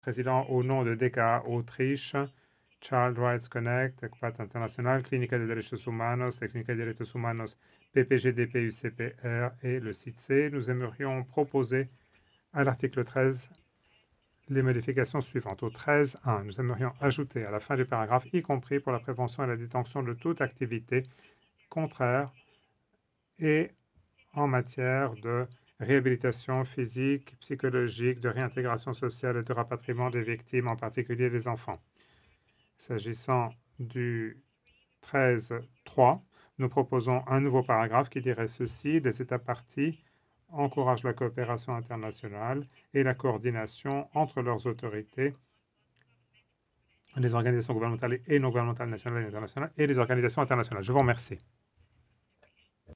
Président au nom de DECA Autriche, Child Rights Connect, ECPAT International, Clínica de Derechos Humanos, Clínica de Derechos Humanos, PPGDP, UCPR et le CITSE, nous aimerions proposer à l'article 13 les modifications suivantes. Au 13.1, nous aimerions ajouter à la fin du paragraphe, y compris pour la prévention et la détention de toute activité contraire et en matière de réhabilitation physique, psychologique, de réintégration sociale et de rapatriement des victimes, en particulier les enfants. S'agissant du 13.3, nous proposons un nouveau paragraphe qui dirait ceci: les États parties encouragent la coopération internationale et la coordination entre leurs autorités, les organisations gouvernementales et non gouvernementales nationales et internationales et les organisations internationales. Je vous remercie.